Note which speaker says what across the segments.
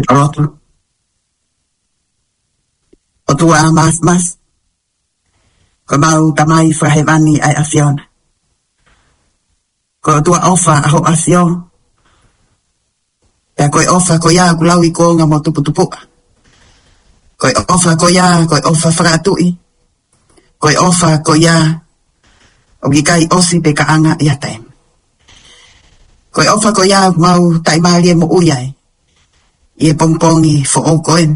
Speaker 1: rotu. O tua mas. Ko mau tamai frahevani ai afiona. Ko tua ofa aho afio. Koe ofa ko ia kulau I ko nga mo tupu. Koe ofa ko ia, koe ofa whakatui. Koe ofa ko ia, o gikai osi pe kaanga ia taim. Koe ofa ko ia mau taimari mo uyai. Ie pongpongi fo o koen.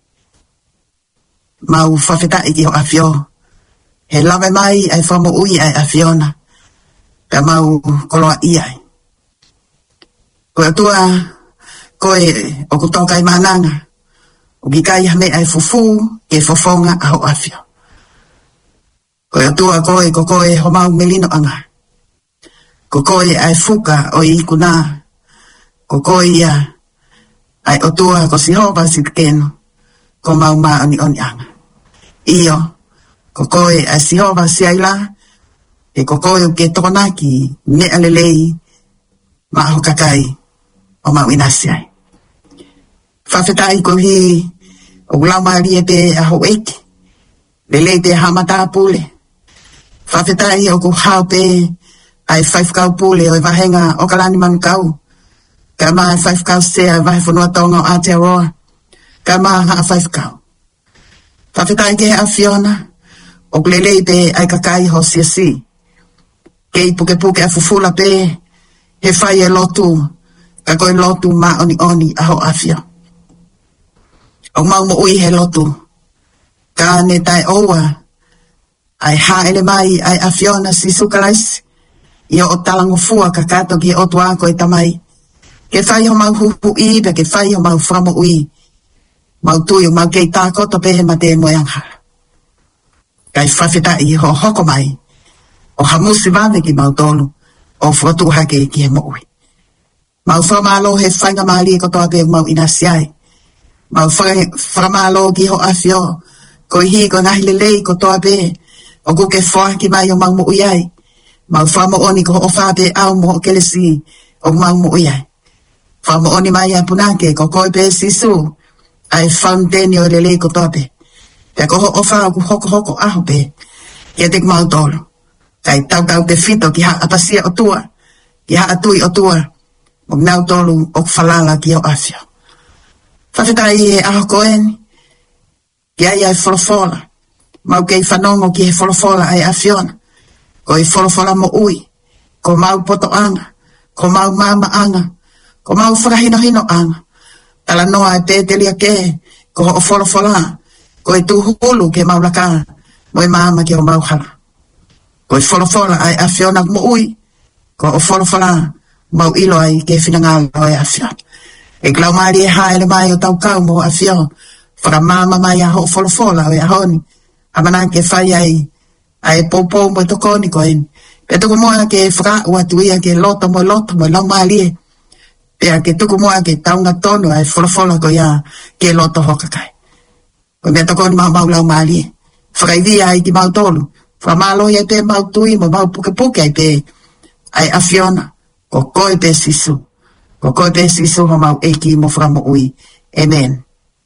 Speaker 1: Mau whawhetai ki ho afio. He lawe mai ai whamo ui ai afiona. Ka mau koloa iai. Koe atua, koe o kutokai mananga. O gikai hame ai fufu e fofonga a ho afio. Koe atua koe ko koe ho mau melino anga. Ko koe ai fuka o ikuna. Ko koe ia ai otua ko sihoba sitkeno. Ko mau maani oni anga. Iyo, ko koe ai sihoba siaila. E ko koe o ke tokonaki me alelei ma ho kakai o mau inasiai. Whawhetai ko hi o ulaumari e pe aho eke. Lelei pe hamata pule. Whawhetai o ku hao pe ai 5 kau pule o vahenga o kalani man kau. Ka maa 5 kau se ai vahe whanua tonga o Aotearoa. Ka maa haa 5 kau. Whawhetai ke a Fiona o lelei pe ai kakai ho siasi. Kei puke a fufula pe he whai e lotu. Ka koe lotu ma oni aho afio. O mau mo ui he lotu. Ka ne tai oua. Ai haele mai ai afiona si sukalaisi. Ia o talango fua ka kato ki o tuako e tamai. Ke whai ho mau hupu i pe ke whai ho mau whamo ui. Mau tui o mau kei tākoto pehe ma te moyangha. Kai whawhetai ho hoko mai. O hamusi vane ki mau tolu. O whatu hake ki he mo ui. Mau whamalo he whainga maali ko toa pe mau inasiai. Mau whamalo ki ho afio. Ko hi ko nahi lelei ko toa pe. O kuke wha ki mai o mau mo uiai. Mau whamo oni ko o whape au mo kelesi. O mau mo uiai. Whamo oni mai a punake ko koi pe sisu. Ai whaundeni o lelei ko toa pe. Te ko o wha ku hoko aho pe. Kia te mau tolo. Kai tau te fito ki ha apasia o tua. Ki ha atui o tua. O nau tolu o whalala ki o afio. Whawhetai e aho koeni. Ki ai wholofola. Mau kei whanongo ki he wholofola ai afiona. Ko i wholofola mo ui. Ko mau poto anga. Ko mau mama anga. Ko mau whakahino anga. Tala noa e pētelia ke. Ko o wholofola. Ko i tuhulu ke mau laka. Mo i mama ki o mau hala. Ko i wholofola ai afiona mo ui. Ko o wholofola. Mau ilo ai ke whinangalo ai afiona. E klau maari e haele mai o tau kau mo afiona. Whakamama mai a ho wholofola o e ahoni. Amana ke whai ai popo mo tokoni ko en. Pe toko moa ke whaka ua tuia ke loto mo lau maali. Pe ke toko moa ke taunga tono ai wholofola ko ia ke loto hokakai. Ko me tokoni mau lau maali. Whakaivia ai ki mau tolu. Whamalo ia pe mau tui mo mau puke ai pe ai afiona. Ko koe pe sisu. Ko koe pe sisu ho mau eki mo whamo ui. Amen.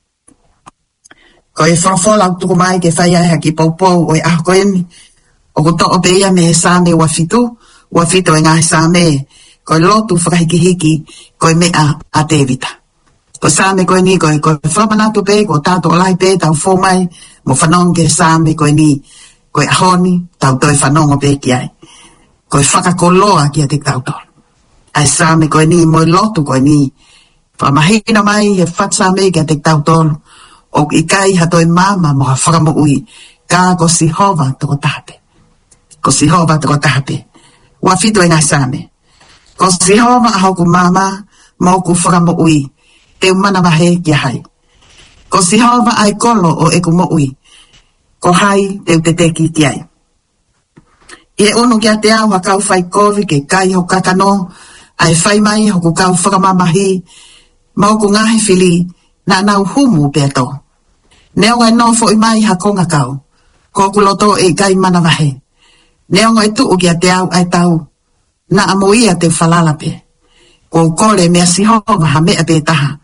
Speaker 1: Ko e wholofola au tuku mai ke whai ai haki paupou o e aho koeni. O ko to o pe ia me he sāme ua fitu e ngā he sāme. Ko e lotu whakahiki ko e mea a tevita. Ko sāme koe ni ko e whamanatu pe ko tātou lai pe tau fōmai mo whanong ke sāme koe ni. Ko e ahoni tau toi whanongo pe ki ai. Ko e whakakoloa ki a te tau tolu. Ai sāme koe ni mo e lotu koe ni. Whamahina mai he whatsāme ki a te tau tolu. O i kai hatoi mama mo ha whakamo ui. Ka ko si hova toko tahape. Ko si hova toko tahape. Ua fitu e ngai sāme. Ko si hova aho ku mama mo ku whakamo ui. Te umana wahe ki hai. Ko si hova ai kolo o e ku mo ui. Ko hai te utete ki ai. I e unu ki a te au ha kau whai kovi ke kai ho kakano. Ai whai mai ho ku kau whakamamahi. Mo ku ngahi whili na nau humu pe ato. Neo ngai no fo i mai ha konga kau. Ko kuloto e kai mana wahe. Neo ngai tuu ki a te au ai tau. Na amoia te whalala pe. Ko kole mea si hova ha mea pe taha.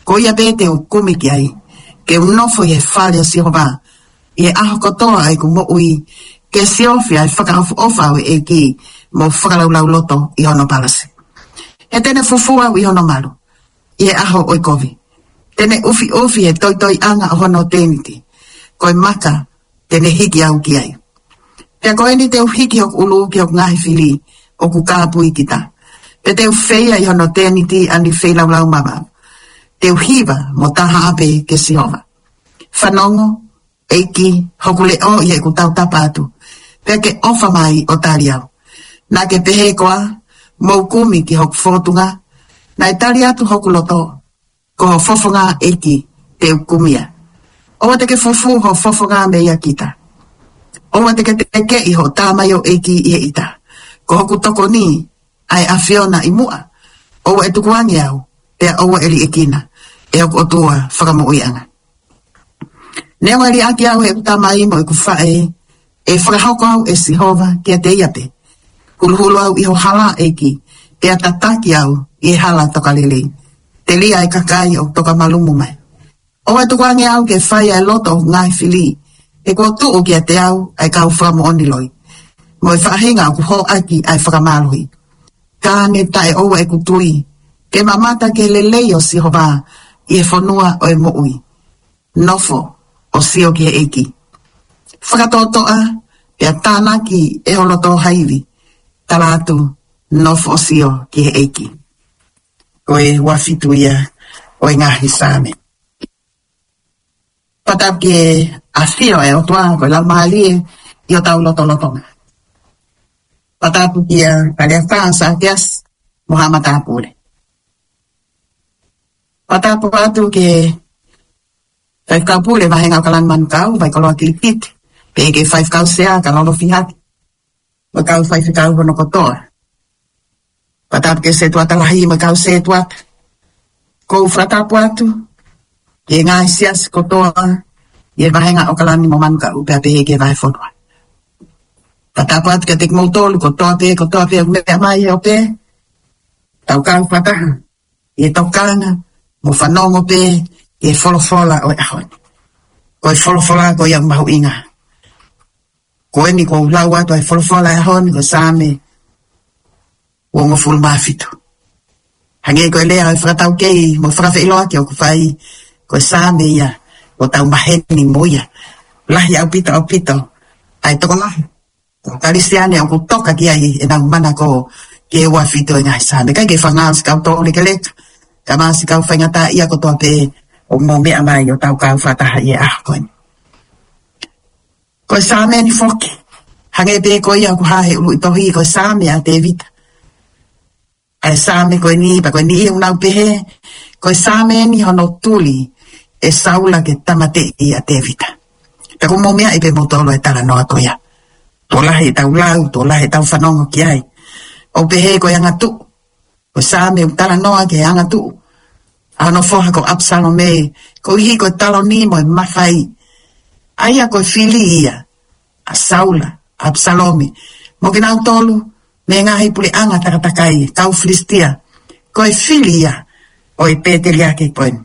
Speaker 1: Ko ia be te o kumi ki ai. Ke unofo i he whale o Sihova. I he aho kotoa ai ku mo ui. Ke siofi ai whakaofu ofa au e ki mo whakalaulau loto i hono palase. He tene fufua i hono malu. I he aho oi kovi. Tene ufi e toi anga o hono teniti. Koe maka tene hiki au ki ai. Pea koe ni te uhiki o ulu ki o ngahi fili o ku kāpui kita. Pe te ufeia i hono teniti ani whelaulau mawau. Te uhiva mo taha ape ke Sihova. Whanongo, eiki, hokule o i he ku tau tapatu. Pea ke ofa mai o tari au. Nā ke pehe koa, mou kumi ki hoku fotunga, nā e tari atu hoku loto, ko ho fofonga eiki te ukumia. Owa te ke fofu ho fofonga me ia kita. Owa te ke teke i ho tāmai o eiki i e ita. Ko hoku toko ni, ai a Fiona i mua. Owa e tukuangi au, pea owa eri e kina, e hoku otua whakamoianga. Nea eri aki au he utamai mo i ku whae, e whakahoko au e Sihova kia te iape. Huluhulu au iho hala eiki, e atataki au i e hala toka lelei. Te lia e kakai o toka malumu mai. Owa tukuangi au ke whai e loto ngai fili, e kua tuu kia te au ai kau whamo oniloi. Mo i whahinga ku ho aki ai whakamalohi. Kāne tae owa e kutui, ke mamata ke lelei o Sihova, i e whanua o e moui. Nofo o sio ki e eiki. Whakatotoa, pia tānaki e holoto haivi, talatu nofo o sio ki e eiki. Koe wafitu ia o i ngahi sāme. Patap ki e asio e o toa koe lalmahalie i o tau loto lotonga. Patapu ki a kalea tāsa kias Muhammad Apule. Patapu atu ke Whai kau pule mahenga o kalan manu kau, vai koloa kilikit, pege whai kau sea, kalolo fihati. Wa kau whai whikau hono kotoa. Patap ke se tuata lahi, ma kau se tuata. Kou fratapu atu, ke ngai sias kotoa, ye mahenga o kalan mo manu kau, pea pege vai whodua. Patapu atu ke tek moutolu, kotoa pe, mea mai o pe, tau kau pataha, ye tokanga, mo whanongo pe, e wholofola o e ahoni. Ko e wholofola ko iang mahu inga. Ko e ni ko lau atu e wholofola e ahoni ko sāme o ngo fulu mafitu. Hange ko e lea e whakatau kei mo whakawhailoa ki o ku whai ko e sāme ia o tau maheni mo ia. Lahi au pito ai toko lahi. Ko karisiane o ku toka ki ai e nang mana ko ki e wafito e ngai sāme. Kai ke whangas kau tōne ke leka. Ka maasi kau whaingata ia ko toa pe o mo mea mai o tau kau whataha i e ahkoin. Koe sāme ni whoki. Hange pe koe ia ku hahe ulu i tohi koe sāme a te vita. Ai sāme koe ni, pa koe ni i unau pehe, koe sāme ni hono tuli e saula ke tamate i a te vita. Pa ku mo mea i pe motolo e tala noa koea. Tō lahe tau lau, tō lahe tau whanongo ki ai. O pehe koe angatu. Koe sāme u tala noa ke angatu. Ano foha ko Absalom me, ko ihi ko talo ni mo e mawhai. Aia ko fili ia, a Saula, Absalomi. Mo kinau tolu, me ngahi puli anga takatakai, tau Filistia. Ko e fili ia, o e pēteli ake poen.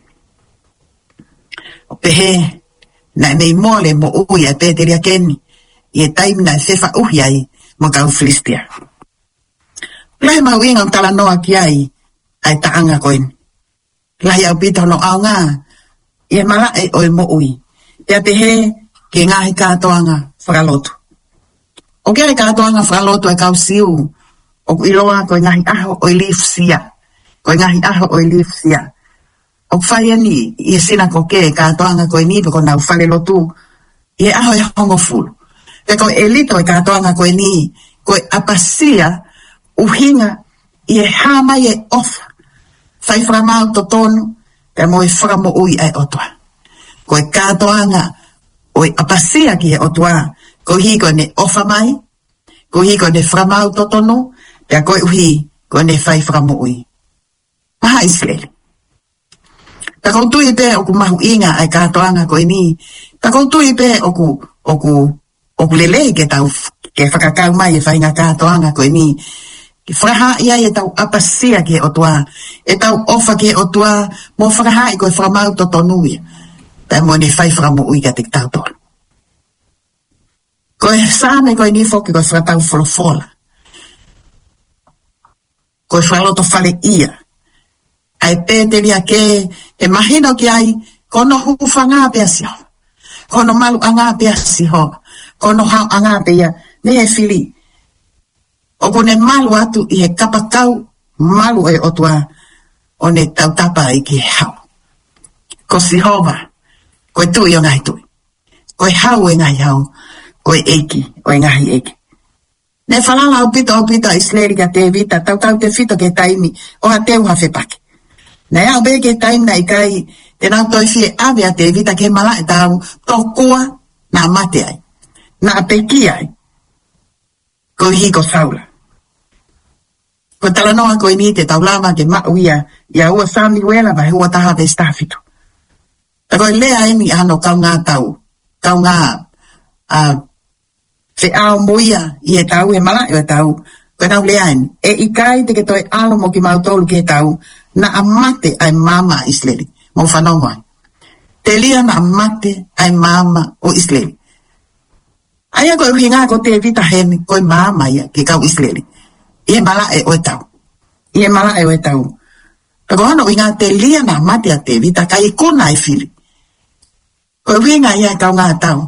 Speaker 1: O pehe, na e mei mole mo ui e pēteli akeni, i e taimina e whewa uhi ai, mo kau Filistia. Lahe mau inga o tala noa ki ai, ai taanga koen. Lahi au pita no au ngā, i e mala e o e mo ui. Pea te he, ke ngahi kātoanga whakalotu. O kia e kātoanga whakalotu e kau siu, o ku iloa ko e ngahi aho o i lifsia. Ko e ngahi aho o i lifsia. O whai ani, i e sina ko ke kātoanga ko e nipe ko nau whale lotu, i e aho e hongo fulu. Pea ko e lito e kātoanga ko e ni, ko e apasia, uhinga, i e hama i e ofa. Whai whakamau to tonu, pe mo e whakamo ui ai otua. Ko e kātoanga o e apasia ki e otua, ko hi ko ne ofa mai, ko hi ko ne whakamau to tonu, pe ko e uhi ko ne whai whakamo ui. Maha Israeli. Pa koutu i pe o ku mahu inga ai kātoanga ko e ni, pa koutu i pe o ku lelei ke tau, ke whakakau mai e whainga kātoanga ko e ni, Ki whakaha ia e tau apasia ke o tua. E tau ofa ke o tua. Mo whakaha i koe whakamau to tonuia. Pea mo ne whai whakamu ui ka te tau tolu. Koe sāme koe ni whoki koe whakatau wholofola. Koe whaloto whale ia. Ai pēteria ke e mahino ki ai kono hufa ngā pea si ho. Kono malu a ngā pea si ho. Kono hao a ngā pea ne he whili. O kone malu atu i he kapakau malu e otua o ne tautapa i ki hao. Ko si hova, koe tui o ngai tui. Koe hau e ngai hau, koe eiki o ngai eiki. Ne whalala o pito Israeli ka te vita, tau te fito ke taimi o ha teu ha whepake. Nei au be ke taimi na ikai, te nau toi fie ave a te vita ke mala e tau, tō kua na mate ai, na peki ai, ko hiko saula. Ko talanoa ko ini te taulama ke mauia, ia ua sami wela vai hua taha te stafito. Ta koe lea eni ano kau ngā tau, kau ngā se ao moia i e tau, e mala e tau, koe nau lea eni, e ikai te ke toi alo mo ki mautolu ke tau, na amate ai mama Israeli, mo whanonga. Te lia na amate ai mama o Israeli. Aia koe uhi ngā ko te vita heni, koe mama ia ke kau Israeli. Ie mala e oe tau. Ie mala e oe tau. Tako hano uhi ngā te lia na amate a te vita, ka i kona e whili. Koe uhi ngā ia kau ngā tau.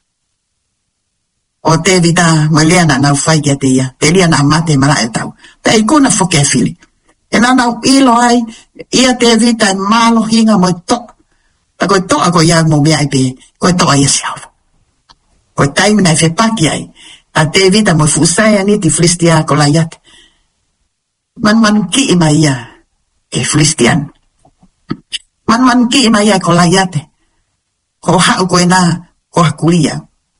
Speaker 1: O te vita, mo lia na nau whai kia te ia, te lia na amate mala e tau. Te i kona whoke e whili. E nau ilo ai, ia te vita e malo hinga mo to. Ta koe toa koe ia mo mea i pe, koe toa ia si hau. Koe taimina e whepaki ai, a te vita mo fusaya ni ti Filistia ko la iate. Man ki ima ia e Filistian. Man ki ima ia ko la iate. Ko hau koe nā, ko hakuria.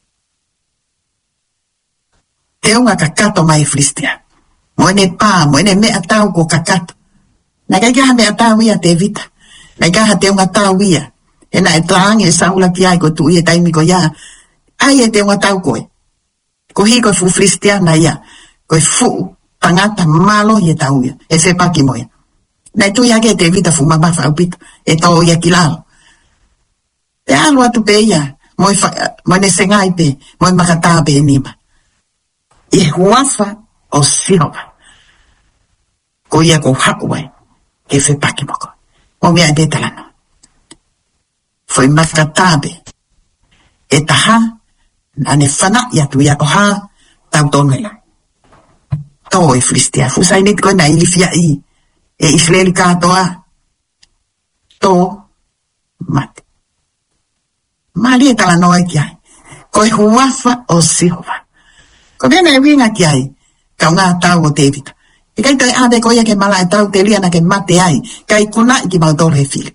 Speaker 1: Te unga kakato mai Filistia. Moene pā, moene mea tau ko kakato. Nai kai kaha mea tau ia te vita. Nai kaha te unga tau ia. E na e tāngi e saula ki ai ko tu ia taimi ko ia. Ai e te unga tau koe. Ko hi koe fu Filistiana ia. Koe fu tangata malo i e tau ia. E whepaki moia. Nai tu ia ke te vita fu mamafa au pita. E tau ia ki lalo. Te alu atu pe ia. Moene sengai pe. Moe makata pe nima. I huafa o sihowa. Ko ia ko hakuai, ke whepaki moko. O mea te talano. Foi makatabe. E taha, ane whana ia tu ia koha, tau tongela. Tō e Filistia, fusai nit koe na ilifia i, e Israeli katoa. Tō, mate. Mali e talano ai ki ai. Ko e huafa o sihowa. Ko mena e winga ki ai, kau ngā tau o te vita. I kai toi ade koia ke mala e tau te liana ke mate ai, kai kuna i ki mautoro he whili.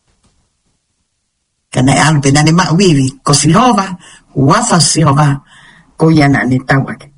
Speaker 1: Ka nei alu pe nane mauiwi, ko sihova, wafa sihova, ko ia nane tau ake.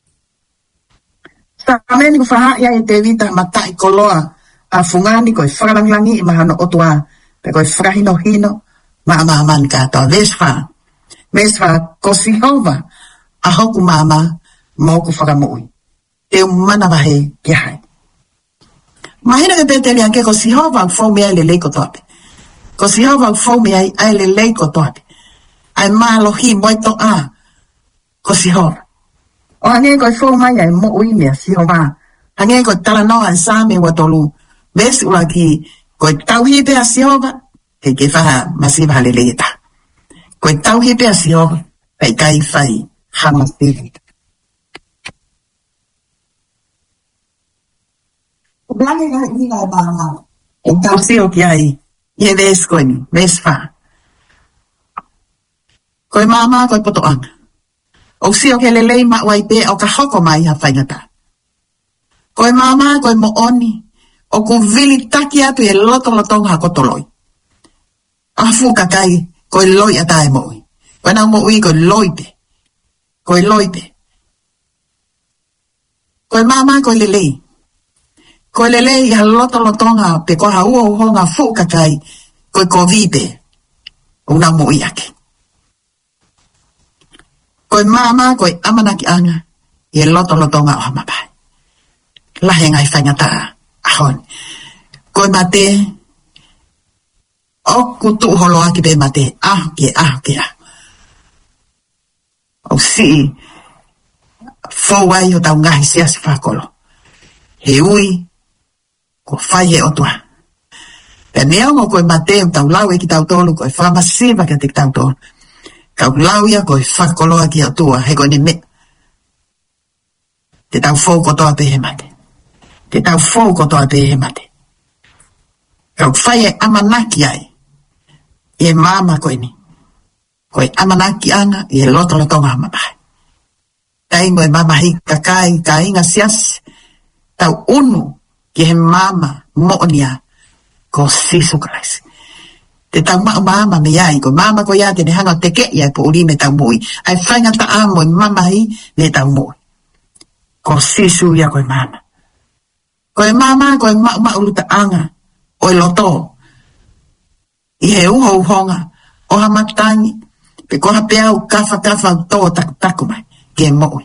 Speaker 1: Sa meni ku whahaya e te vita matai koloa, a fungani koe whakaranglangi i mahano otua, pe koe whakahino hino, maamaman katoa, vesfa, ko sihova, a hoku mama, moku whakamui. Te umana wahe ki hai. Mahina ke peteli anke ko sihova au fōmi ai le leiko toape. Ko sihova au fōmi ai le leiko toape. Ai mālohi moito a. Ko sihova. O hange ko fōmai ai mo uimea sihova. Hange ko talanoa ai sāme watolu. Vesi ua ki ko tauhipe a sihova. Ke whaha masiva le leita. Ko tauhipe a sihova. Pai kai whai hamasiva. Blange nga ina mga tau siyo ki ai ye ves koini, ves fa. Koe mama koe potoang. O siyo ke lelei mawai pe o ka hoko mai ha whaingata. Koe mama koe mo oni o ku vili taki atu e lotolotong ha kotoloi. Afu kakai koe loi atae moi. Koe nau mo ui koe loipe. Koe loipe. Koe mama koe lelei. Koe lele i halotolotonga pe koha ua uhonga fukakai koe kovipe una mo iake. Koe mama koe amanaki anga i lotolotonga o hamapai. lahe ngai whaingata ahon. Koe mate, o kutu holo aki be mate, ke ah. O si, fowai o tau ngahi siasi whakolo. He ui, ko whai e otua. Pe nea mo koe mate o tau lau e ki tau tolu, koe whamasiva ka te ki tau tolu. Kau lau ia koe whakolo aki otua, he koe ne me. Te tau fou kotoa pe he mate. Te tau fou kotoa pe he mate. Kau whai e amanaki ai. E mama koe ni. Koe amanaki ana, e loto ngā mapai. Tai moe mama hi kakai, ka inga sias. Tau unu, ki he mama, mo'nia, ko sisu kalaisi. Te tau mama me iai, ko mama ko ia te ne hanga teke iai po uri me tau mui. Ai whainga ta amo mama hi, me tau mui. Ko sisu ia koe mama. Koe mama, koe uruta anga, oi loto. I he uho uhonga, o hamatangi, pe koha pea u kafa tō taku mai, ke moi.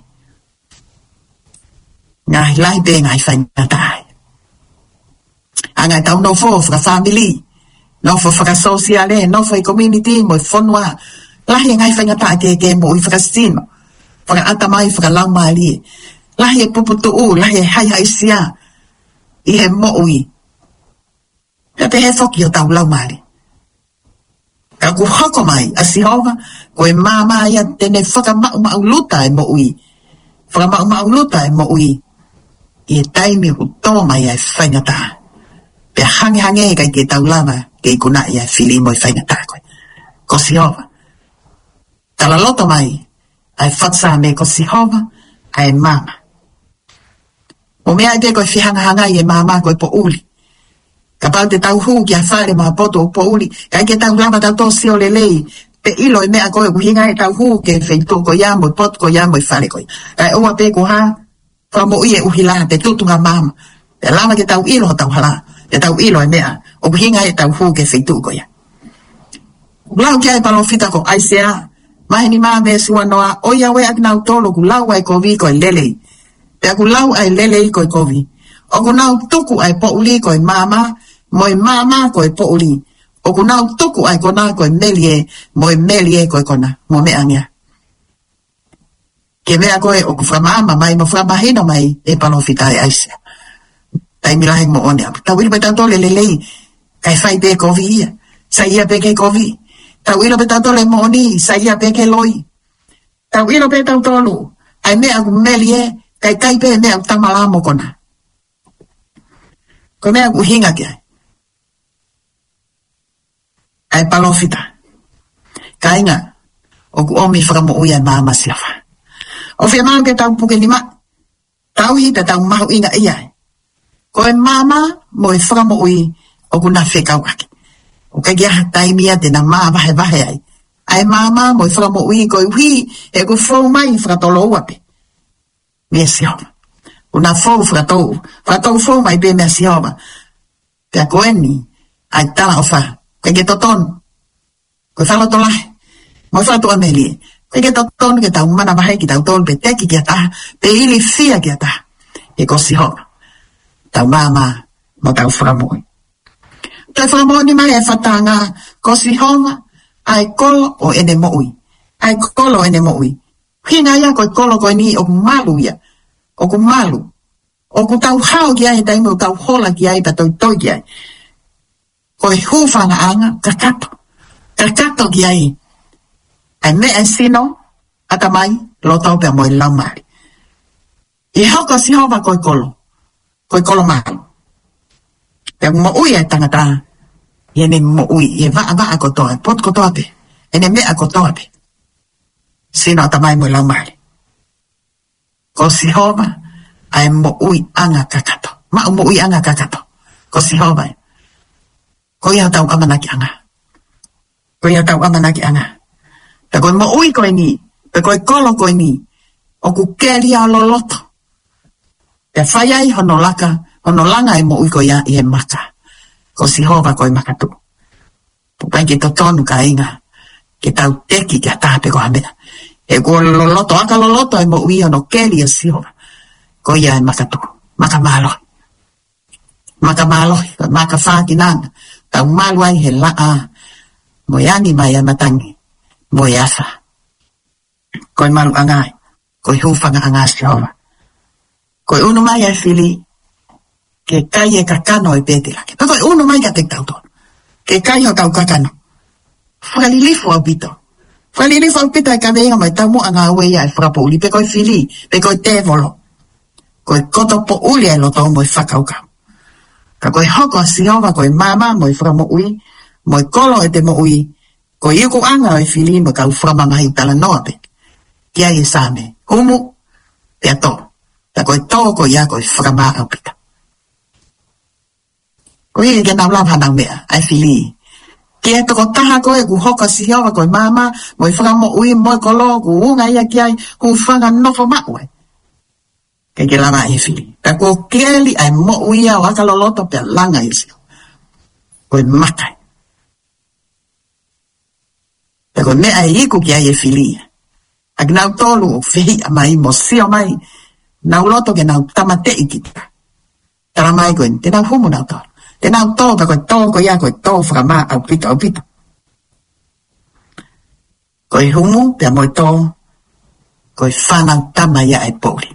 Speaker 1: Ngai lai pe ngai whainga tai. Angai tau no fo, whaka family, no fo whaka sociale, no fo community, mo whanua, lahi ngai whainga tai ke moi, whaka sino, whaka atamai, whaka lau maali, lahi e puputu u, lahi e hai sia, i he moi. Te he whoki o tau lau maali. Ka ku hoko mai, a sihova, koe mama ia tene whaka mau luta e moui. Whaka mau luta e moui. I e taimi hu tō mai ai whaingata. Pea hange kai ke tau lama, ke i kuna ia whili mo i whaingata koe. Ko sihova. Tala loto mai, ai whatsa me ko sihova, ai mama. O mea i te koe whihanga i e mama koe po uli. Ka pau te tau huu ki a whare maa poto o po uli, kai ke tau lama tau tō sio le lei, pe ilo i mea koe kuhinga e tau huu ke whaito ko ia mo i poto ko ia mo i whare koe. Kai oa pe ko ha, wha mo i e uhila, te tutunga mama, pe lama ke tau ilo tau hala, te tau ilo i mea, o kuhinga e tau huu ke whaito ko ia. Lau kia e palo fita ko aisea, mahi ni maa me sua noa, o ia we ak nau tolo ku lau ai kovi ko i lelei, pe aku lau ai lelei ko i kovi. O ku nau tuku ai po uli ko i mama, moi mama ko e po uli. O ku nau tuku ai kona ko e melie, moi melie ko e kona, mo mea ngia. Ke mea koe o ku whamama mai, mo whamahino mai, e palo fitai aisea. Tai milahe mo one, tau ilo pe tau tole lelei, kai whai pe kovi ia, sa ia pe ke kovi. Tau ilo pe tau tole mo oni, sa ia pe ke loi. Tau ilo pe tau tolu, ai mea ku melie, kai pe mea ku tamala mo kona. Ko mea ku hinga kia. Ai palofita. Ka inga, o ku omi whakamo uia mama siafa. O whia maa ke tau puke lima, tau hi te tau mahu inga ia. Ko e mama mo e whakamo ui o ku na whekau ake. O ka kia taimia te na maa vahe ai. Ai mama mo e whakamo ui ko i hui e ku whau mai whakatolo uape. Mea siafa. Una fou fratou fou mai be me siova. Pe a koeni, ai tala o fa, ke toton, ko falo tola, mo fa to ameli, ke toton ke tau mana bahe ki tau ton pe teki ki ata, pe ili fia ki ata, e ko siova. Tau mama, mo tau framoi. Te framoi ni mai e fatanga, ko siova, ai kolo o ene moui, ai kolo ene moui. Hina ia ko kolo ko ni o malu ia. O ku malu, o ku tau hao ki ai, taimo tau hola ki ai, pa toi ki ai. Ko e hufana anga, kakato ki ai. Ai me e sino, atamai, lo tau pe mo i laumari. I hoko si hova koi kolo malu. Pe mo ui ai tangata, i ene mo ui, i vaa kotoa, pot kotoa pe, ene mea kotoa pe. Sino atamai mo i laumari. Ko si hova, ai mo ui anga kakato. Ma mo ui anga kakato. Ko si hova. Ko ia tau amanaki anga. Ko ia tau amanaki anga. Pe koe mo ui koe ni. Pe koe kolo koe ni. O ku keria o loloto. Pe whaiai honolanga e mo ui koe ia i e maka. Ko si hova koe makatu. Pupai ki to tonu ka inga. Ki tau teki ki a tape ko hamea. E ko loloto, aka loloto e mo ui ono keli e sihoa. Ko ia e makatu. makamalo. Makafaakinana. Tau malu ai he laa. Moyani maya matangi. Moyasa. Koe malu angai. Koe hufanga angai Jehova. Koe unu mai ai fili. Ke kai e kakano e pete lake. Koe unu mai ka tek tauton. Ke kai ho tau kakano. Whalilifu au pito. Whalilifu au pito e ka veinga mai tau mo anga wea e whakapo uli. Pe koe fili. Pe koe tevolo. Koe koto po uli e loto mo e whakaukau. Ka koe hoko Jehova koe mama mo e whakamo ui. Mo e kolo e te mo ui. Koe iuku anga e fili mo kau whakamamahi tala noa pe. Kia e same. Humu. Te ato. Ta koe tō koe ia koe whakamaa au pita. Koe i ke nau lau hanau mea. Ai fili. Kia toko taha koe ku hoka Jehova koe mama. Mo e whakamo ui mo e kolo ku unga ia kia ku whanga nofo maue. Ke lama e fili. Ta ko keli ai mo ui au akaloloto pe langa isi. Koe makai. Ta ko ne ai iku kia e fili. Ak nau tolu o fehi amai mo sio mai. Nau loto ke nau tamate ikita. Tara mai koe te nau humu nau tolu. Te nau tō pa koe tō koe ia koe tō whakama au pita au pita. Koe humu pe amoe tō. Koe whanau tama ia ai pōri.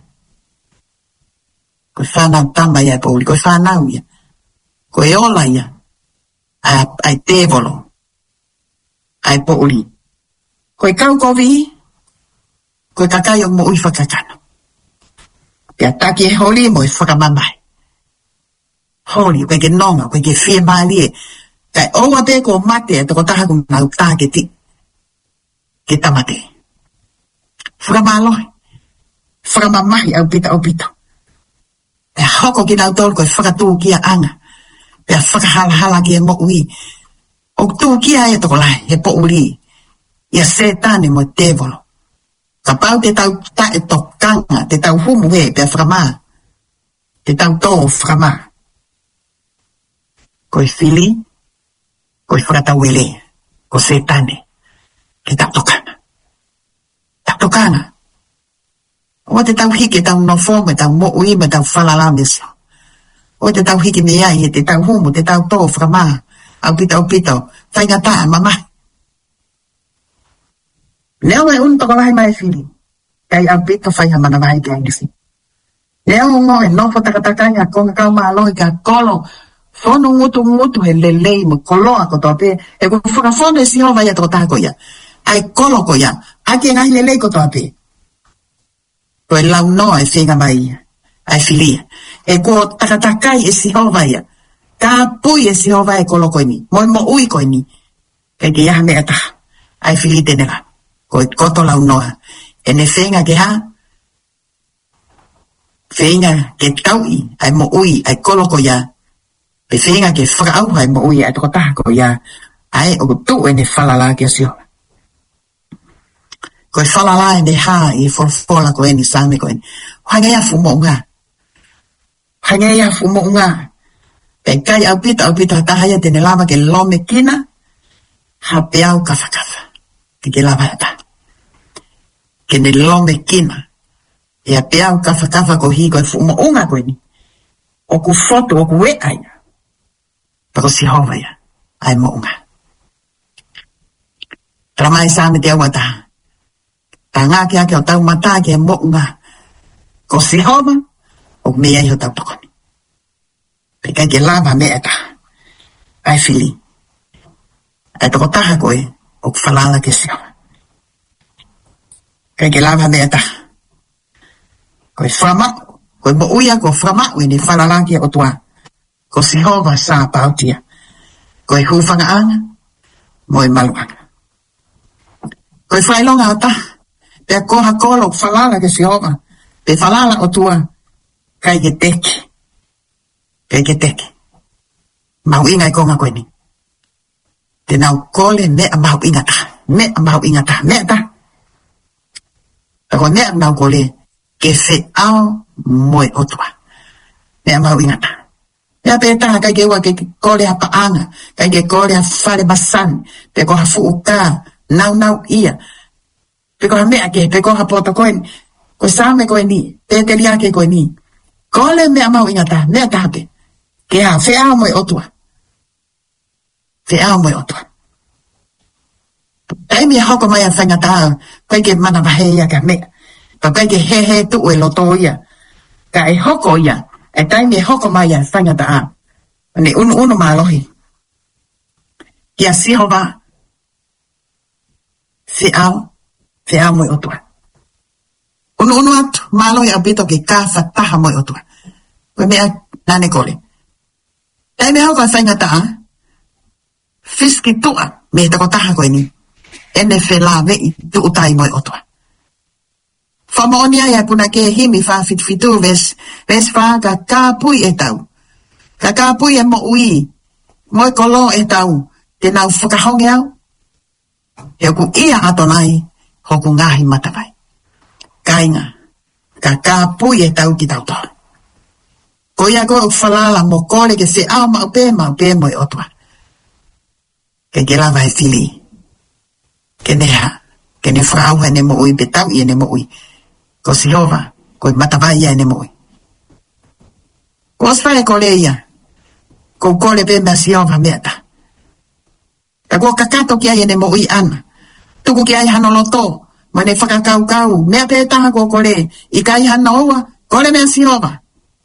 Speaker 1: Koe whanau tama ia ai pōri. Koe whanau ia. Koe ola ia. Ai tevolo. Ai pōri. Koe kau kovi. Koe kakai o mo ui whakakano. Pea taki e holi mo i whakamamai. Holi, koe ke nonga, koe ke whie maali e. Kai oua te ko mate e toko taha kum nau tāke ti. Ke tamate. Whakamalohi. Whakamamahi au pita au pita. Pea hoko ki nau tolu koe whakatū kia anga. Pea whakahala ki e mo ui. O tū kia e toko lai, he po uli. Ia setane mo tevolo. Ka pau te tau ta e tokanga, te tau humu he, pea whakamaa. Te tau tō whakamaa. Koe fili, koe whakatau ele, ko setane, ke tau tokana. Tau tokana. O te tau hiki, tau nofo, me tau mo ui, me tau whalala mesio. O te tau hiki me ai, te tau humu, te tau tō whakamaa, au pito, whaingataa, mamai. Leo mai un toko lai mai fili. Kai au pito whaiha mana mai kia ingisi. Leo ngoe nofo takatakanga konga kau maa lohi ka kolo. Fono ngutu he lelei mo koloa ko tope. E ko whakafono e Jehova ia toko tako ia. Ai kolo ko ia. Aki ngai lelei ko tope. Ko e lau noa e whenga mai. Ai filia. E ko takatakai e Jehova ia. Ka pui e Jehova e kolo koe ni. Mo ui koe ni. Kai ke iaha mea taha. Ai fili tenera. Ko e koto lau noa. E ne whenga ke ha. Whenga ke taui. Ai mo ui. Ai kolo ko ia. Pe whenga ke whakaau. Ai mo ui. Ai toko taha ko ia. Ai o tu e ne whalala ke asio. Ko e whalala e ne ha. I forfola ko e ni same ko e ni. Hanga ia fumo unga. Hanga ia fumo unga. Pe kai au pita taha ia tene lama ke lome kina. Hape au kafa. Ke lama ia taha. Ke ne lome kina. E a peau kafa ko hi ko e fumo unga ko ni. O ku foto o ku we aina. Pako Jehova ia. Ai mo unga. Tramai same te au ata. Ta ngā ke ake o tau mata ke mo unga. Ko Jehova o mea i ho tau tokoni. Pe kai ke lava mea ta. Ai fili. Ai toko taha koe o ku whalala ke Jehova. Kai ke lava mea ta. Koe whama, koe mo uia ko whama ui ni whalalaki o tua. Ko Jehova sa pautia. Koe hufanga anga, mo i maluanga. Koe whailonga o ta. Pea koha kolo whalala ke Jehova. Pe whalala o tua. Kai ke teke. Kai ke teke. Mau inga i konga koe ni. Te nau kole mea mau inga ta. Mea mau inga ta. Mea ta. Ako mea mau kole. Ke se ao moe otua. Mea mau ingata. Mea peta kai ke ua ke kore hapa anga. Kai ke kore ha whare masan. Pe koha fuuka. Nau ia. Pe koha mea ke. Pe koha poto koe. Koe same koe ni. Pe te lia ke koe ni. Ko le mea mau ingata, mea tahape. Ke ha whea moi otua. Whea moi otua. Tai mea hoko mai a whangata, kai ke mana wahea ka mea. Pa kai ke he tu e loto ia. Ka e hoko ia, e tai mea hoko mai a whangata a. Ne unu malohi. Kia sihova, whea moi otua. Unu atu, malohi a bito ke ka whataha moi otua. Koe mea nane kore. Tai mea hoko a whangata a, fiski tua, me tako taha koe ni. Ene whela vei tu utai moi otua. Whamaonia ia puna ke himi whawhitwhitu ves wha ka pui e tau. Ka pui e mo ui, moi kolo e tau, te nau whakahonge au. E oku ia atonai, hoku ngahi matawai. Kainga, ka pui e tau ki tau toa. Ko ia koe whalala mo kore ke se au mau pe moi otua. Ke lawa e fili. Ke neha, ke ne whakau ene mo ui, betau i ene mo ui. Ko sihova, ko matawai ia ene mo ui. Ko oswai ko le ia, ko kore pe mea sihova meata. Ka ko kakato ki ai ene mo ui ana. Tuku ki ai hanoloto, ma ne whakakau, mea pe taha ko kore, i kai hanoa, kore mea sihova.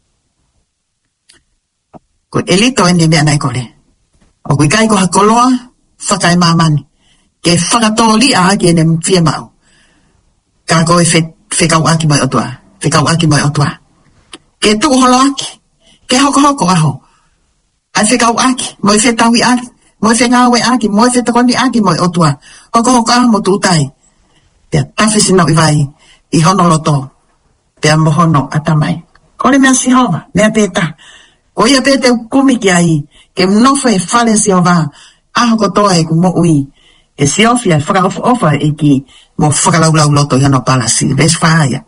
Speaker 1: Ko elito ene mea nai kore. O kui kai ko hakoloa, whakai mamani. Ke whakatoli a ki ene whia mau. Ka koe whekau aki mai otua. Whekau aki mai otua. Ke tuuholo aki. Ke hoko aho. Ai whekau aki. Moi whetaui aki. Moi whengawe aki. Moi whetakoni aki mai otua. Hoko aho mo tūtai. Pea tawhisino i vai. I honoloto. Pea mohono atamai. Kore mea sihova. Mea peta. Ko ia pete kumi ki ai. Ke mnowha e whale sihova. Aho kotoa e ku mo ui. E siofia whakaofa e ki mo whakalaulau loto iano palasi. Ves whaia.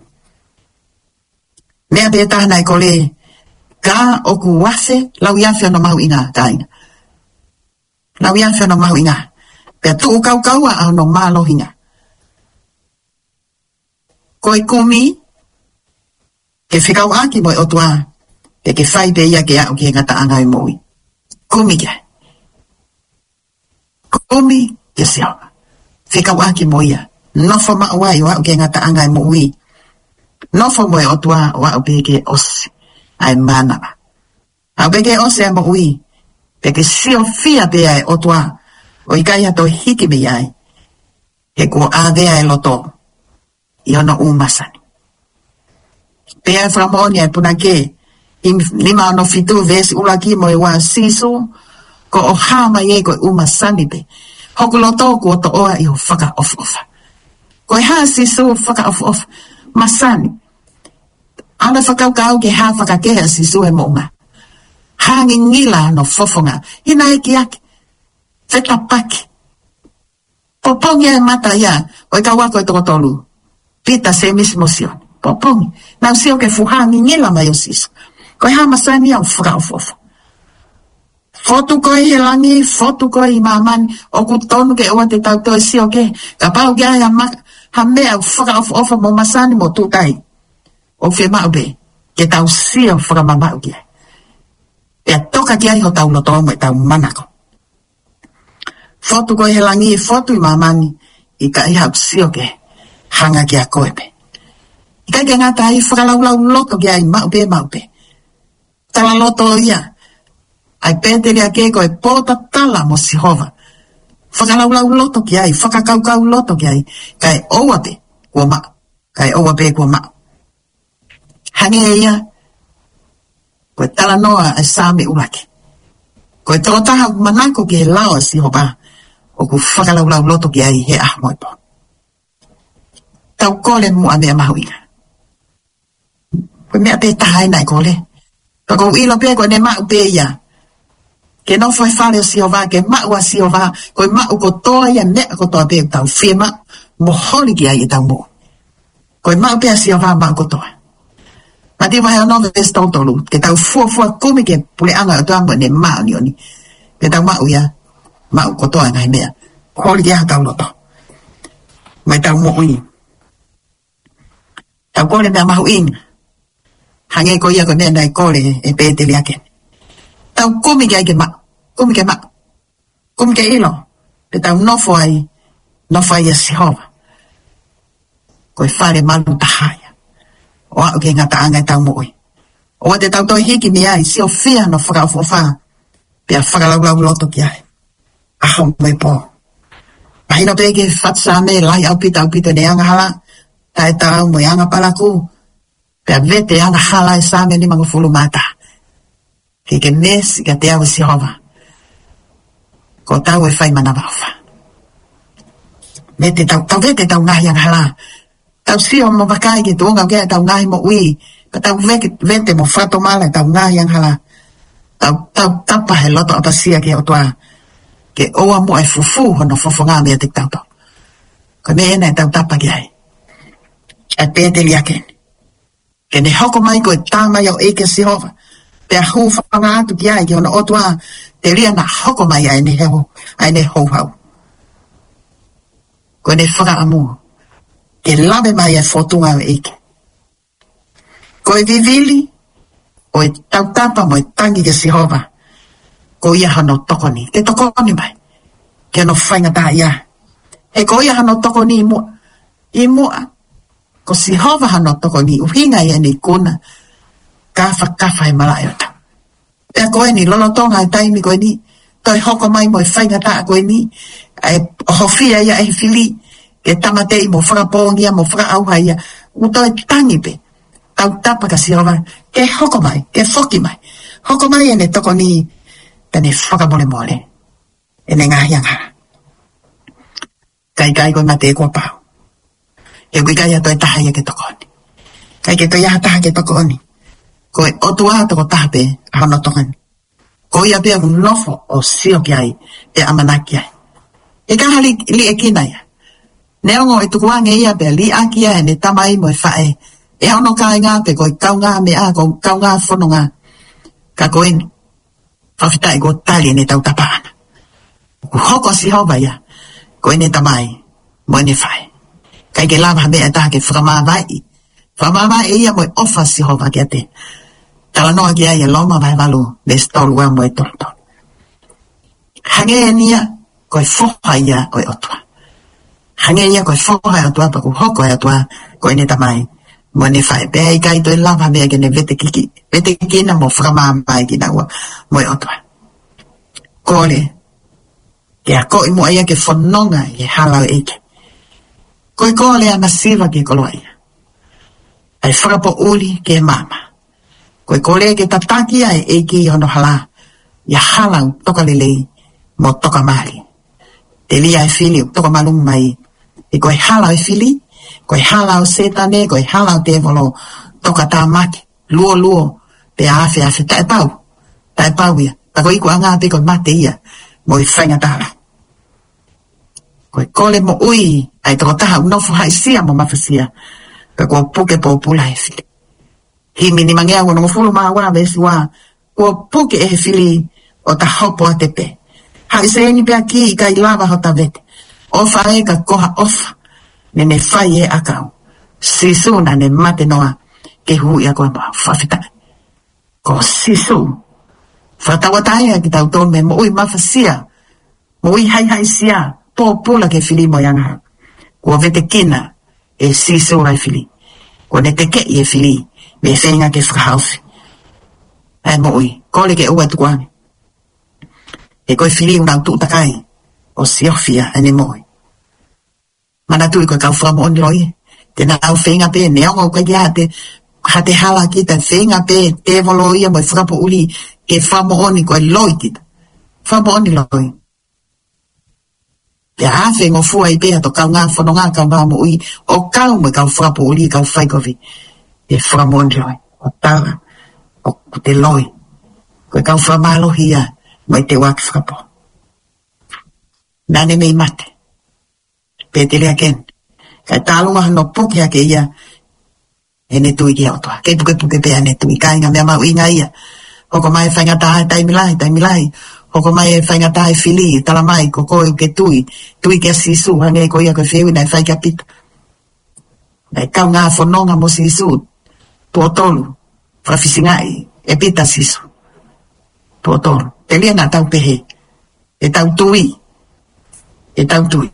Speaker 1: Mea peta hanai kole. Ka oku wase lau iawhia no mahu inga kaina. Lau iawhia no mahu inga. Pea tuu kaua au no malo hinga. Koe kumi. Ke whikau aki moi otua. Ke whai pe ia ke au ki ngata angai moi. Kumi kia. Kumi ke siawa. Whikau aki moia. Nofo mauai o au ke ngata angai moi. Nofo moi otua o au pe ke osi. Ai manaba. Au pe ke osi ai moi. Pe ke sio fia pe ai otua. O ikai ato hiki me ai. He ko avea e loto. Iono umasani. Pe ai whamoni ai puna ke. Lima no fitu vesi ulaki mo e wa sisu. Ko o hama ye ko umasani pe. Hoku loto ko to oa i o whaka ofa. Ko e haa sisu whaka ofa. Masani. Ana whakaukau ke haa whakakeha sisu e monga. Hangi ngila no fofonga. Hina e ki aki. Wheta paki. Popongi e mata ia. O e kawako e toko tolu. Pita se mismo sio. Popongi. Nau sio ke fuhangi ngila mai o sisu. Ko e haa masani au whaka ofa. Fotu koe he langi, fotu koe i mamani, o ku tonu ke oa te tau toi sio ke, ka pau ke ai ha mea whaka ofa mo masani mo tūtai. O whi mau be, ke tau sio whaka mamau ke. Pea toka ki ai ho tau loto mo e tau manako. Fotu koe he langi, fotu i mamani, i ka i hau sio ke, hanga ki a koe pe. I ka ke ngata ai whakalaulau loto ki ai mau pe. Tala loto ia. Ai pēteri a keiko e pōta tala mo sihova. Whakalaulau loto ki ai, whakakaukau loto ki ai, kai oua pe kua mao. Kai oua pe kua mao. Hange e ia, koe tala noa e sāme ulaki. Koe tōtaha manako ki he lawa sihova, o ku whakalaulau loto ki ai he ahmoi po. Tau kole mua mea mahuinga. Koe mea pe tahai nai kole. Kako ilo pe koe ne mau pe ia. Ke no foi fale o siova, ke mau a siova, koe mau ko toa ia nea ko toa pe tau whima, mo holi ki ai e tau mo. Koe mau pe a siova mau ko toa. Ma te wahe anō ves tau tolu, ke tau fua kumi ke pule anga o toa mo ne mau ni oni. Ke tau mau ia, mau ko toa ngai mea. Holi ki a tau loto. Mai tau mo ui. Tau kore mea mau inga. hange ko ia ko ne nai kole e Peteli ake tau kumi ke ma kumi ke ilo te tau nofo ai a Sihova ko e whare malu tahaya o au ke ngata angai tau mo'i o te tau toi hiki mi ai si o fia no whakaufofa pia whakalau loto ki ai ahau mai po mahino pe ke whatsa me lai au pita ne anga hala tai tau mo anga palaku pia vete anga hala e same ni mangufulu mata ke nes ka te au Sihova ko tau e whai mana waufa vete tau ngahi anga hala tau sio mo makai ke tuonga ke tau ngahi mo ui ka tau vete mo whato mala tau ngahi anga hala tau tapa he loto apasia ke o toa ke oa mo e fufu hono fofonga mea tik tau to ka me ena tau tapa ki ai e Peteli ake ke ne hoko mai ko e tama yau eke Sihova pe a hu whanga atu ki ai ke hono o toa te ria na hoko mai ai ne hou hau ko ne whaka amu ke lave mai e fotunga o eke ko e vivili o e tautapa mo e tangi ke Sihova ko ia hano tokoni ke tokoni mai ke no whainga ta ia e ko ia hano tokoni i mua ko Sihova hano tokoni uhinga ia ni kuna kafa e malai o tau e ko e ni lolotonga e taimi ko e ni toi hoko mai mo e whainga ta ko e ni e hofia ia e fili ke tamatei mo whakapongia mo whakaauha ia uto e tangi pe tau tapa ka Sihova ke hoko mai ke foki mai hoko mai e ne tokoni tane whakamole e ne ngahi anga kai ko mate ko pau e kui kai ato e taha ia ke tokoni kai ke toi aha taha ke tokoni ko e otua toko taha pe ahono tokoni ko ia pia kun nofo o sio ki ai e amanaki ai e kaha li e kina ia neongo e tukuange ia pe li aki ai ne tamai mo e whae e hono kai ngā pe ko e kau ngā mea ko kau ngā whono ngā ka ko e whawhitai ko tali ne tau tapaana hoko Sihova ia ko e ne tamai mo e ne whae kai ke lava mea taha ke whamawai ia mo e ofa Sihova ki ate tala noa ki ai e loma vai walu le stolua mo e tolto hange e nia ko e whoha ia o e otua hange ia ko e whoha e otua pa ku hoko e otua ko e ne tamai mo ne whae pēi kai toi lava mea ke ne vete kina mo whakamamai ki naua mo e otua kore ke a koi mo ia ke whanonga i halau eke koe kore ana siva ke koloa ia ai whakapo uli ke mama koe kore ke tataki ai eke i hono hala ia halau toka lelei mo toka mali te lia e fili toka malum mai e koe halau e fili koe halau setane, koe halau te volo toka tā maki, luo, pe awhi, tae pau ia, ta koe iku anga te koe mate ia, mo i whainga tāra. Koe kole mo ui, ai toko taha unofu haisia mo mawhasia, ka kua puke po pula e fili. Himi ni mangea wana ngofulu maa wana vesi wa, kua puke e fili o ta hopo a te pe. Haise eni pia ki i ka ilava hota vete, ofa e ka koha ofa, ne whai e akau. Sisuna ne mate noa ke hui a koe maa whawhita. Ko sisu. Whatawatai ki tau tōn me mo ui mawhasia. Mo ui hai sia. Pō pula ke whili mo yanga. Kua vete kina e sisu ai whili. Kua ne te kei e whili. Me whenga ke whakahauwhi. E mo ui. Kole ke ua tukuane. E koe whili unau tūtakai. O siofia ane mo ui. Mana tui koe kau whamo oni roi. Te nau whenga pe, neongo koe ki hate hala ki ta whenga pe, te volo ia moi whakapo uli ke whamo oni koe loi ki ta. Whamo oni loi. Te awhi ngo fua i pe ato kau ngā whono ngā kau ngā mo ui, o kau moi kau whakapo uli, kau whaikovi. Te whamo oni roi. O tawa, o te loi. Koe kau whamalo hia, moi te waki whakapo. Nane mei mate. Peteli aken. Kai tālunga hano puke ake ia. E ne tui ki autoa. Kei puke pea ne tui. Kai ngā mea mau inga ia. Hoko mai whainga taha taimilai. Hoko mai whainga taha whili. Tala mai ko koe ke tui. Tui ke sisu. Hange ko ia koe whiu nai whai kia pita. Nei kau ngā whanonga mo sisu. Puotolu. Whawhisingai, e pita sisu. Tōtoro. Te lia nā tau pehe. E tau tui. E tau tui.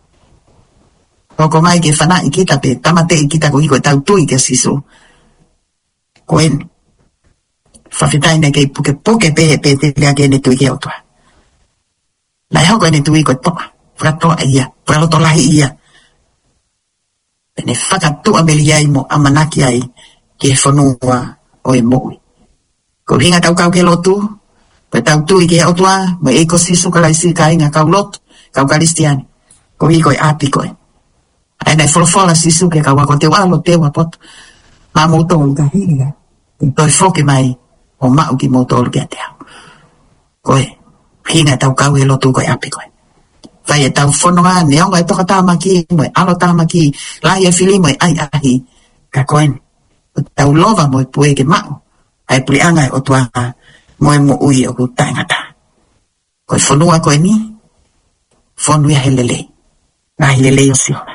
Speaker 1: Koko mai ke whanai kita pe, tamate i kita ko hiko e tau tui ke sisu. Ko en. Whawhitai nei kei puke pehe pe te lia ke ne tui ke otua. Lai hoko e ne tui ko e toa. Whakatoa ia. Whakaloto lahi ia. Pene whakatua meli ai mo amanaki ai ke whanua o e moi. Ko hinga tau kau ke lotu. Pe tau tui ke otua. Mo e ko sisu ka laisi ka inga kau lotu. Kau karistiani. Ko hiko e api koe. Ai nei wholofola sisu ke kau wako te walo te wapoto. Ma motolu ka hinga. Toi foke mai o mau ki motolu ke te au. Koe, hinga tau kau e lotu koe api koe. Vai e tau whanonga neonga e toka tāmaki, moe alo tāmaki, lai e whili moe ai ahi. Ka koen, tau lova moe pue ke mau. Ai puli anga e o tua moe mo ui o ku taingata. Koe whanua koe ni, whanua he lelei. Nā he lelei o siona.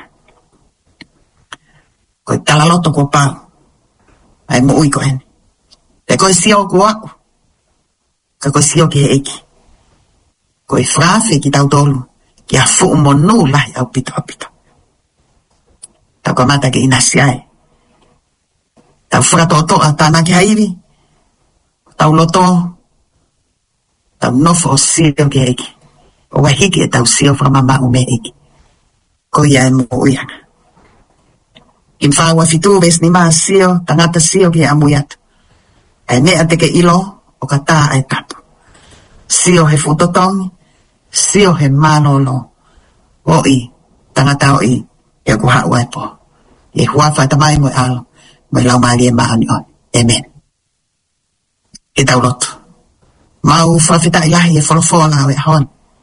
Speaker 1: Koe talaloto ko pau. Ai mo ui koe ni. Te koe sio ko aku. Ka koe sio ki he eki. Koe whrafe ki tau tolu. Ki a fu monu lahi au pito apito. Tau ka mata ke inasi ai. Tau whakatoto a tāna ki haiwi. Tau loto. Tau nofo o sio ki eki. O wahiki e tau sio whamama ume eki. Ko ia e mo uianga. Kim whaua fitu ves ni maa sio, tangata sio ki amuyatu. E mea teke ilo, o ka tā ai tapu. Sio he futotongi, sio he manolo. O i, tangata o i, e ku haua e po. E huafa tamai mo alo, mo lau maali e maani o. Amen. E tau lotu. Mau whawhita ilahi e wholofola o e hon.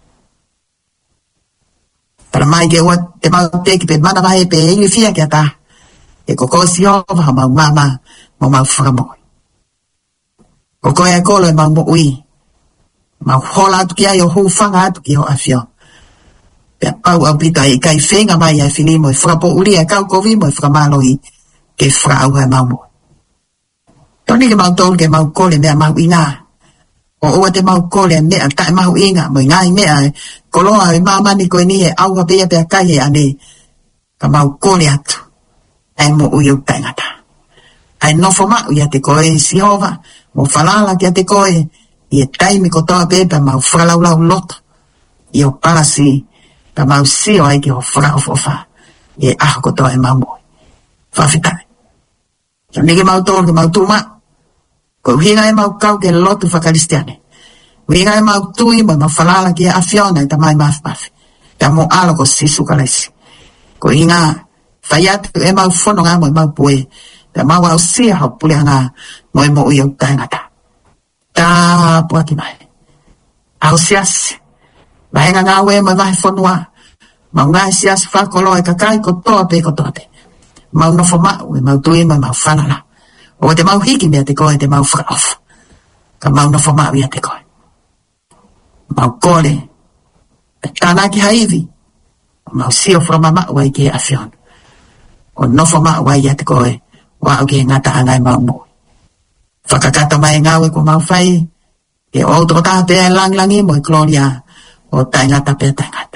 Speaker 1: Para mai ke ua te mau teki pe mana mai pe ingi fia ki a tā. E koko si ova mau mama, mo mau whakamoi. Koko e kolo e mau mo ui. Mau hola atu ki ai o hufanga atu ki ho afio. Pea pau au pita i kai whenga mai ai whili mo e whakapo uri e kau kovi mo e whakamalohi ke whakau e mau mo. Toni ke mau tolu ke mau kole mea mau ina. O oa te mau kole mea tae mau inga mo ngai mea e koloa e mamani koe ni e auha pea pea kai e ane. Ka mau kole atu. Ai mo ui au taingata. Ai nofo mau ia te koe si hova. Mo whalala ki a te koe. I e taimi ko toa pepe mau whalau loto. I o palasi. Pa mau sio ai ki o wharaofofa. I e aho ko toa e mau moi. Whawhitai. So nige mau tōru ke mau tūma. Ko uhinga e mau kau ke lotu whakaristiane. Uhinga e mau tui mo mau whalala ki e awhiona i tamai mafi. Ta mo alo ko sisu kalaisi. Ko uhinga whaiatu e mau whanonga mo e mau pue. Ta mau au sia hau pule hanga mo e mo ui au taingata. Tā puaki mai. Au siasi. Mahenga ngā ue mo e vahe whanua. Mau ngā siasi whakolo e kakai ko toa pe ko toa pe. Mau nofo mau e mau tui mo e mau whanala. O te mau hiki mea te koe te mau whakaofa. Ka mau nofo mau ia te koe. Mau kore. E tāna ki haivi. Mau sio whrama mau ai ke awhion. O nofo mau ai ia te koe. Wa au ke ngata angai mau mo. Whakakata mai ngau e ko mau whai. E o tō tāpe e langlangi mo e gloria o taingata pe taingata.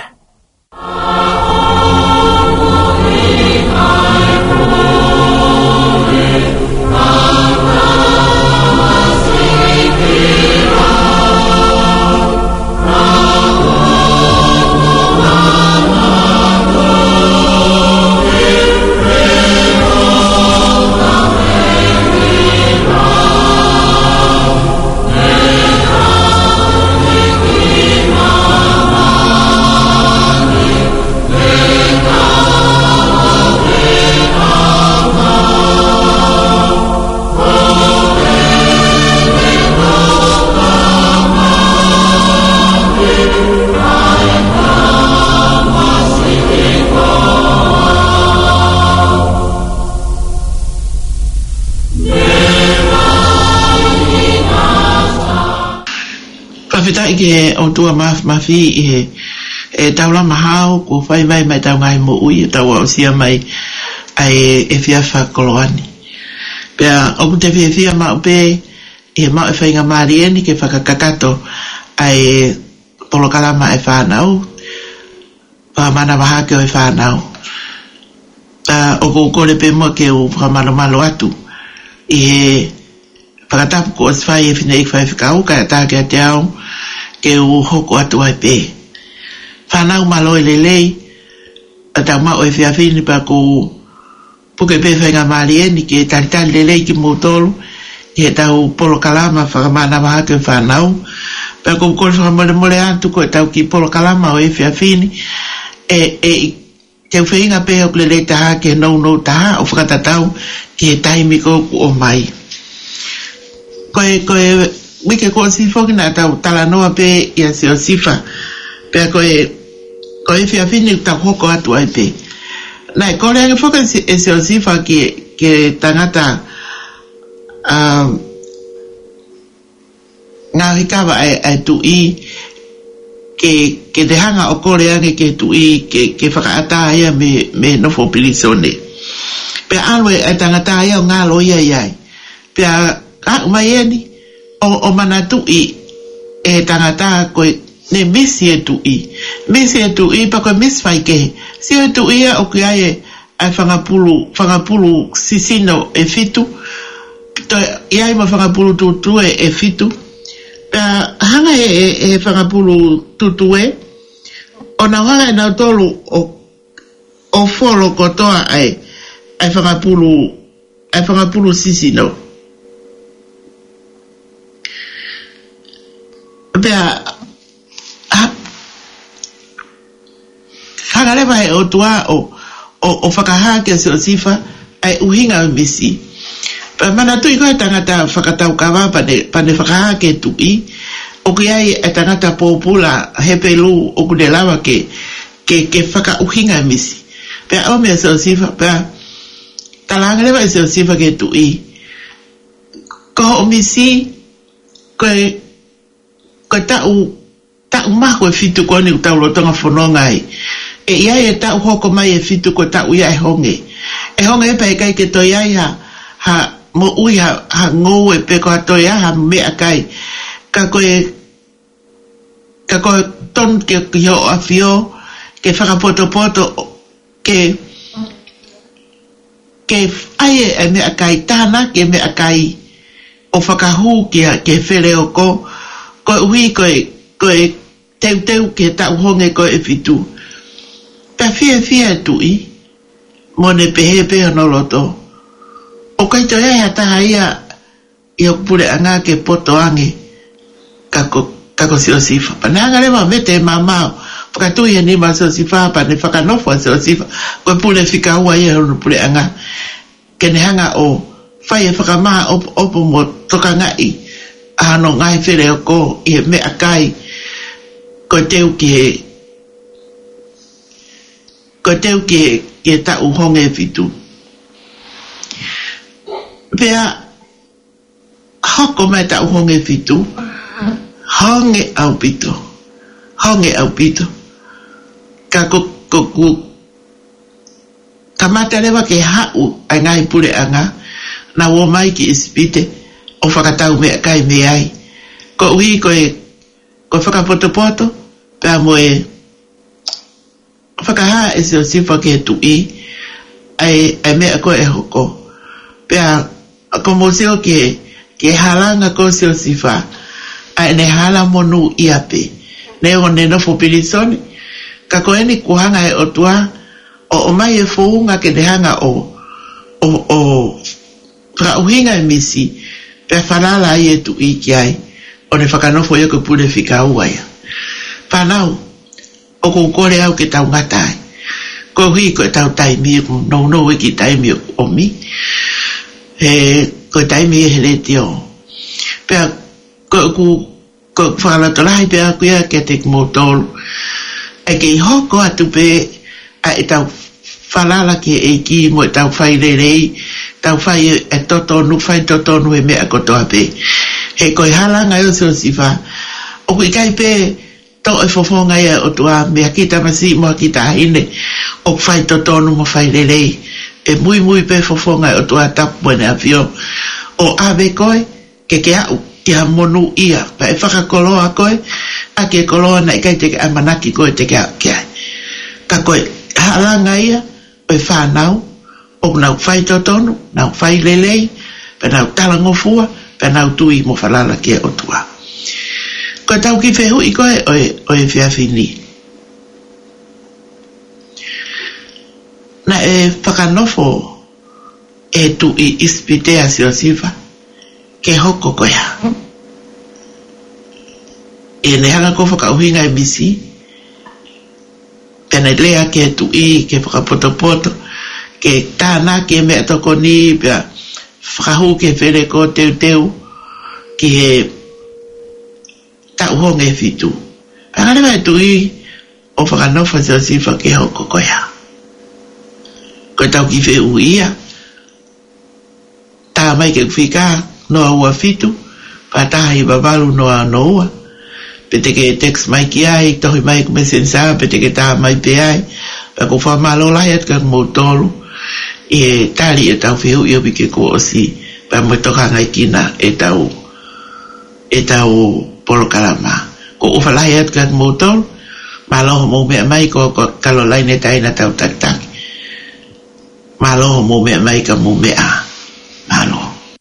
Speaker 2: Whawhitai ke o tua mawhi e taula mahau ko whai vai mai tau ngai mo ui e tau au sia mai ai e whiawha koloani. Pea o te fia ma pe e ma e whainga marieni ke whakakakato ai polo kalama e whanau mana waha ke o e whanau o ko kore pe mo ke o whamalo malo atu i he whakatapu ko as whai e whina i whai whikau ka tā ke te au ke o hoko atu ai pe whanau malo e lelei a tau ma o e whiawhini pa ko puke pe whainga marieni ke taritari lelei ki motolu i he tau polo kalama whakamana waha ke whanau pa ko kore whakamole mole atu ko e tau ki polo kalama o e whiawhini te whainga pe o lelei taha ke nou taha o whakatatau ki he taimi ko o mai koe wike ko sifo ki na tau talanoa pe i a se o sifa pe koe whiawhini tau hoko atu ai pe nai kore ake whoka e se o sifa ke tangata ngā hikawa ai tu i ke te hanga o kore ake ke tu i ke whakaata ia me nofo pilisone pe alwe ai tangata ia o ngā loia iai pe a umai eni o mana tu i e tangata koe ne misi e tu i pa koe misi fai ke si e tu i o ki ai ai whangapulu sisino e fitu to iai ma whangapulu tutu e fitu pe hanga e whangapulu tutu o na hanga e na tolu o folo kotoa ai whangapulu sisino pea hangalewa he o tua o whakaha ke se o sifa ai uhinga o misi pea mana tui koe tangata whakatau kawa pane whakaha ke tui o ki ai e tangata pōpula hepelu o kudelawa ke whaka uhinga o misi pea o mea se o sifa pea talangalewa e se o sifa ke tui ko o misi koe tau mako e fitu koni u tau lotonga whanonga ai. E iai e tau hoko mai e fitu ko tau ia e honge. E honge e pai kai ke toi ai ha mo ui ha ngou e peko ha toi ha mea kai. Ka koe ton ke yo a fio ke whakapoto ke ai e mea kai tāna ke mea kai o whakahu ke where o ko koe ui koe teu ke tau honge koe e fitu. Pa fia tui, mone pehe no loto. O kai to ea taha ia i o pure anga ke poto ange kako si o sifa. Pa nanga lewa mete mamao, pakatui e nima si o sifa, pa ne whakanofo si o sifa, koe pure whika ua ia no pure anga. Ke ne hanga o whai e whakamaha opo mo toka ngai, ano ngai where o ko i me akai ko teu ke tau honge fitu pea hoko mai tau honge fitu honge au pito ka kamata lewa ke hau ai ngai pure anga na wo mai ki ispite o whakatau mea kai me ai. Ko ui koe whakapoto pea moe whakaha e se o sifa ke tui ai mea koe e hoko. Pea ko mo seo ke halanga ko se o sifa ai ne hala monu iape. Ne o ne nofo pilisoni ka koe ni kuhanga e o tua o mai e founga ke ne hanga o rauhinga e misi pe falala ai e tu i ki ai o ne whakanofo ia ko pure whika uaia whanau o ko kore au ke tau ngatai ko hui ko tau taimi no e ki taimi o mi ko taimi e hereti o pe ko whakalatorai pe a kuia ke te motolu e ke i hoko atu pe a e tau falala ki e ki mo e tau whai rerei tau whai e totonu e mea kotoa pe. He koe halanga e o seo sifa. O kui kai pe to e fofonga ia o tua mea kita masi moa kita hine o whai totonu mo whai rerei e mui pe fofonga o tua tapu ne avio o ave koe ke au kia monu ia pa e whakakoloa koe a ke koloa na ikai te amanaki koe te kia ka koe halanga ia o e whanau o nau whai totonu nau whai lelei pa nau talangofua pa nau tui mo whalala kia o tua koe tau ki whehu i koe o e whiawhini na e whakanofo e tu i ispitea siosiva ke hoko koea e ne hanga ko whakauhinga e misi pena lea ke tu i ke whakapotopoto ke tāna ke mea toko ni pia whakahu ke where ko teu ki he tauhonga e fitu angare mai tu i o whakanofa siosiva ke hoko koea koe tau ki wheu ia tā mai ke whika noa ua fitu pa tahi babalu noa noa pete ke text mai ki ai tohi mai kume sensa pete ke tā mai pe ai pa ko wha malo lai at ka motolu e tali e tau wheu i obi ke ko osi pa mo toka ngai kina e tau polo kalama ko ufa lai at ka motolu malo mo mea mai ko kalo lai ne taina tau tak malo mo mea mai ka mo mea malo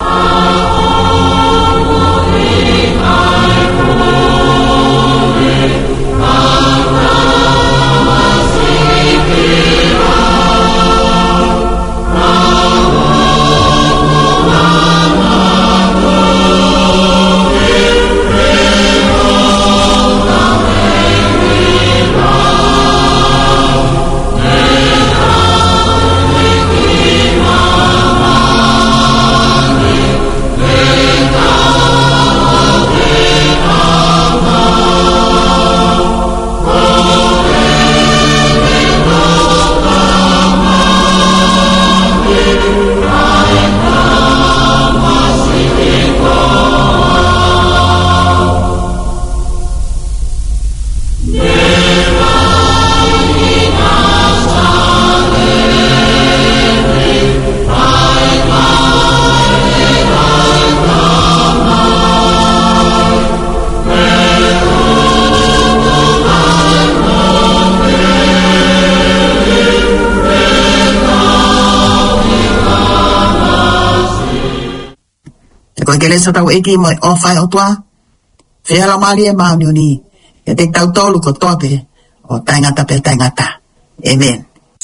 Speaker 1: Kele sa tau eki mo o fai o tua whea la mali e mauni uni e te tau tolu ko tope o taingata pe taingata. Amen.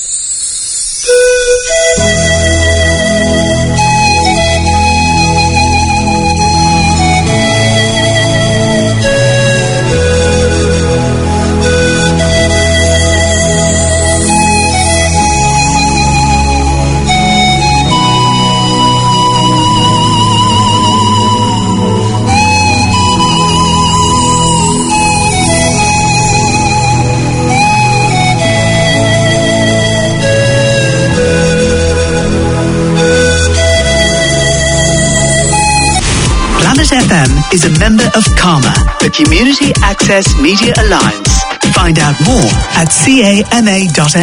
Speaker 3: FM is a member of CAMA, the Community Access Media Alliance. Find out more at cama.nl.